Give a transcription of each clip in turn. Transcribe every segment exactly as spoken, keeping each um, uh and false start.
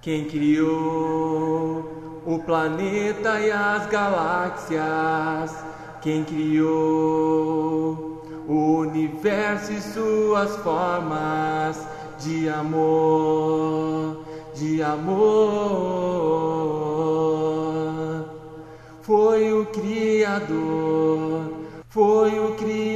Quem criou o planeta e as galáxias? Quem criou o universo e suas formas de amor, de amor? Foi o Criador, foi o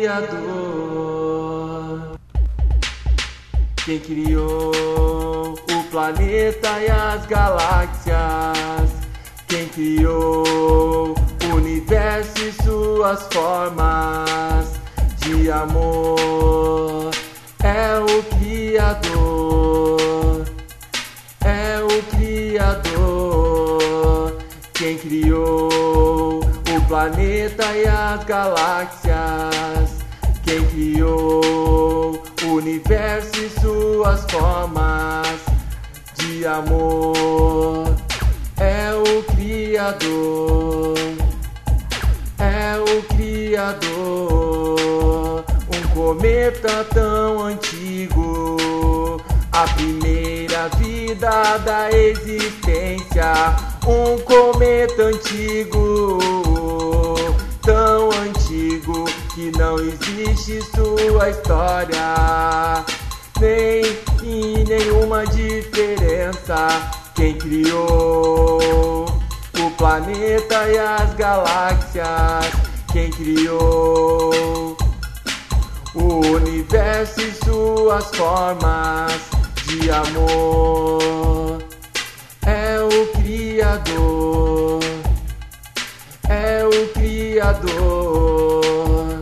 Criador. Quem criou o planeta e as galáxias? Quem criou o universo e suas formas de amor? É o Criador, é o Criador. Quem criou o planeta e as galáxias? Quem criou o universo e suas formas de amor? É o Criador, é o Criador. Um cometa tão antigo, a primeira vida da existência. Um cometa antigo, tão antigo que não existe sua história, nem em nenhuma diferença. Quem criou o planeta e as galáxias? Quem criou o universo e suas formas de amor? É o Criador, é o Criador.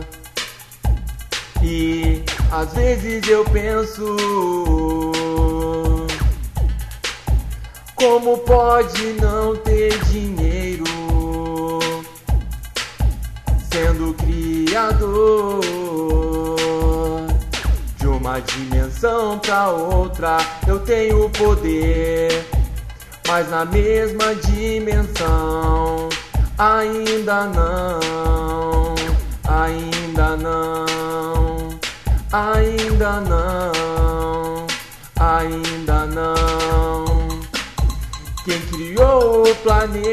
E às vezes eu penso, como pode não ter dinheiro sendo criador? De uma dimensão pra outra eu tenho poder, mas na mesma dimensão ainda não, ainda não, ainda não, ainda não. Quem criou o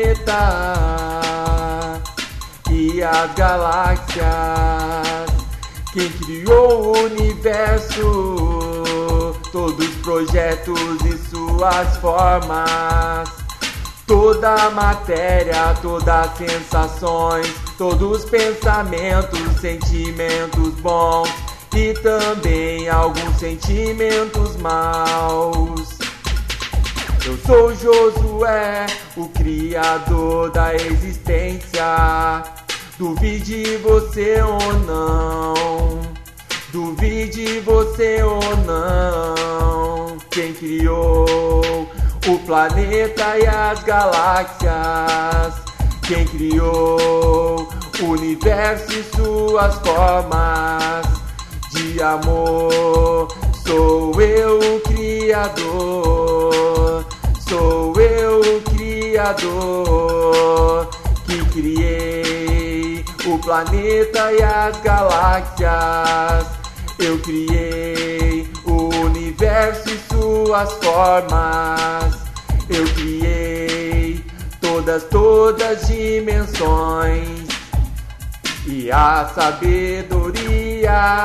planeta e as galáxias? Quem criou o universo, todos os projetos e suas formas? Toda a matéria, todas as sensações, todos os pensamentos, sentimentos bons e também alguns sentimentos maus. Eu sou Josué, o criador da existência. Duvide você ou não, duvide você ou não. Quem criou o planeta e as galáxias? Quem criou o universo e suas formas de amor? Sou eu o Criador, sou eu o Criador, que criei o planeta e as galáxias. Eu criei o universo e suas formas. Eu criei todas, todas as dimensões e a sabedoria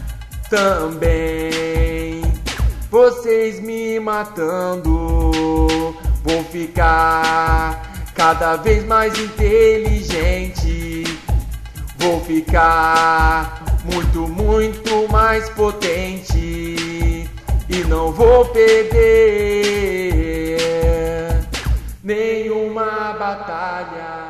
também. Vocês me matando, vou ficar cada vez mais inteligente. Vou ficar muito, muito mais potente e não vou perder nenhuma batalha.